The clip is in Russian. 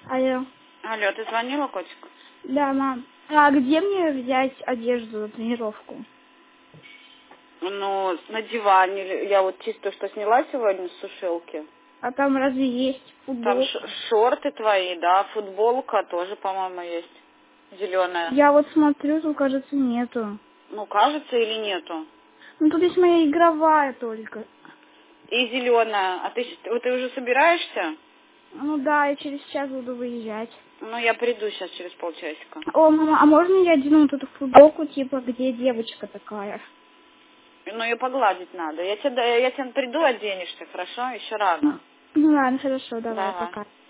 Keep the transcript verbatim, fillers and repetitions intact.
Алло. Алло, ты звонила, котик? Да, мам. А где мне взять одежду на тренировку? Ну, на диване. Я вот чисто что сняла сегодня с сушилки. А там разве есть Там футболка? ш- шорты твои, да, футболка тоже, по-моему, есть. Зеленая. Я вот смотрю, тут, кажется, нету. Ну, кажется или нету? Ну, тут есть моя игровая только. И зеленая. А ты, щ- ты уже собираешься? Ну да, я через час буду выезжать. Ну, я приду сейчас через полчасика. О, мама, а можно я одену вот эту футболку, типа, где девочка такая? Ну, ее погладить надо. Я тебе, я тебе приду, оденешься, хорошо? Еще рано. Ну, ну ладно, хорошо, давай, Давай. пока.